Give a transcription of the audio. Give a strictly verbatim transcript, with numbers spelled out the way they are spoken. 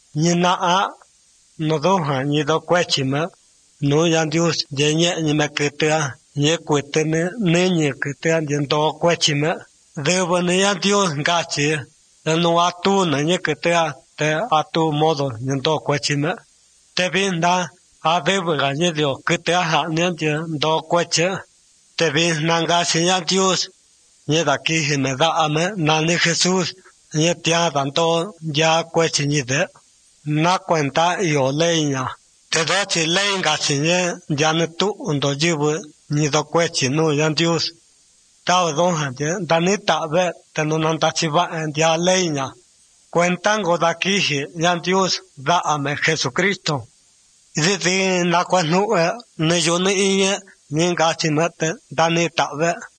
Ni na no doha ni do kwechima no yan Dios de nye ni maketa ni kwetene ne ni kweta de do kwechima de bone yan Dios ngachi no atu na ni kweta te atu modo ni do kwechima te binda a bebra ni dio kweta ha ni do kweche te bin nanga si yan Dios ni da ki me da ame na ni Jesús ni tia tanto ya kwechi ni de na cuenta yo leña te da chi lenga chi ne ya ne tu undo jibu ni do kwechi no yan Dios ta do ha de da ni ta ve te no nan ta chi va ya leña cuentan go da ki yan Dios da ame Jesucristo y de na cuando ne yo ne ni ga chi mate da ni ta ve